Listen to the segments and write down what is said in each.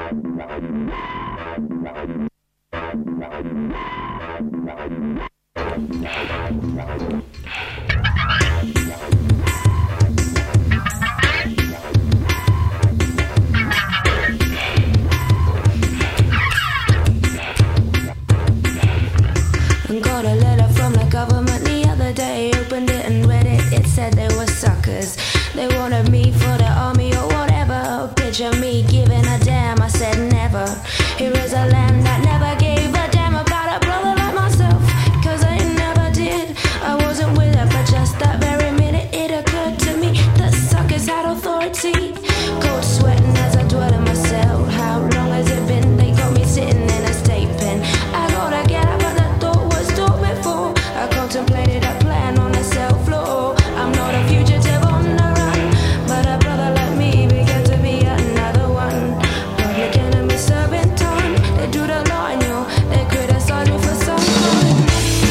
Got a letter from the government the other day. Opened it and read it. It said they were suckers. They wanted me for the army or whatever. Picture me giving a damn. I said never. Here is a land that never gave a damn about a brother like myself. Cause I never did. I wasn't with it, but just that very minute it occurred to me that suckers had authority. Cold sweating as I dwell in my cell. How long has it been? They got me sitting in a state pen. I gotta get up, but that thought was thought before. I contemplated a plan on the cell floor. I'm not a fugitive on the run, but a brother like me began to be another one. Public enemy serving time. They do the law and you, they criticize you for some crime.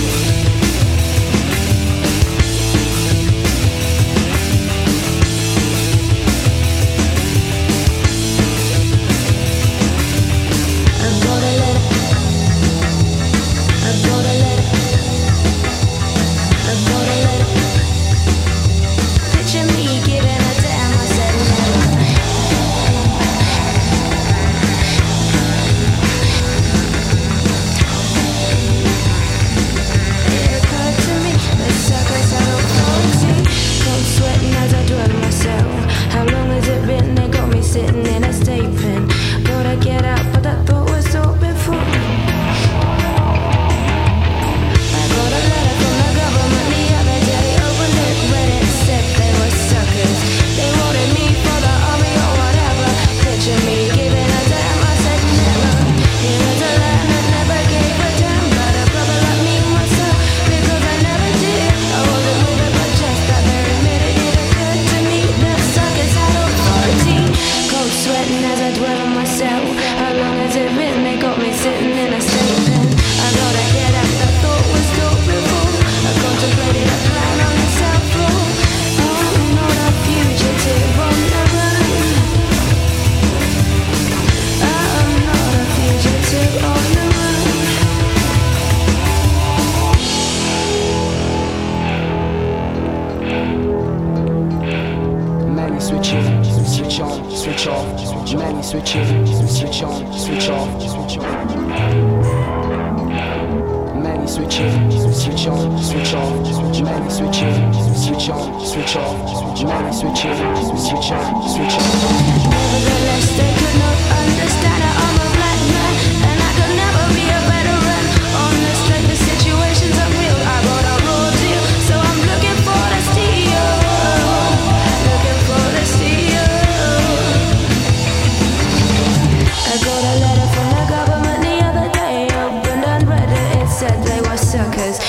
I've got a letter. I've got a letter. I've got a letter. Picture me giving a damn. I said never. It occurred to me that suckers had authority. Cold sweating as I dwell in my cell. How long has it been? They got me sitting in a state pen. Gotta get out, but that thought was thought before. I got a letter from the government the other day. Opened it, read it, said they were suckers. They wanted me for the army or whatever. Picture me giving a damn. I said never. Here is a land that never gave a damn about a brother like me myself. Because I never did. I wasn't with it, but just that very minute it occurred to me that suckers had authority. Cold sweating as I dwell on myself. How long has it been? They got me sitting in a state pen. I gotta get out. That thought was thought before. I contemplated a plan on the cell floor. I'm not a fugitive on the run. I'm not a fugitive on the run. Many switches, switch on, switch off. Many switches, switch on, switch off, switch on. Many switches, switch on, switch off. Many switches, switch on, switch off. Many switches, switch on, switch off. Nevertheless, they could not understand that I'm a black man, and I could never be a veteran. On the strength, the situations are real. I got a raw deal, so I'm looking for the steal. Looking for the steal. I got a letter from the government the other day. Opened and read it. It said they were suckers.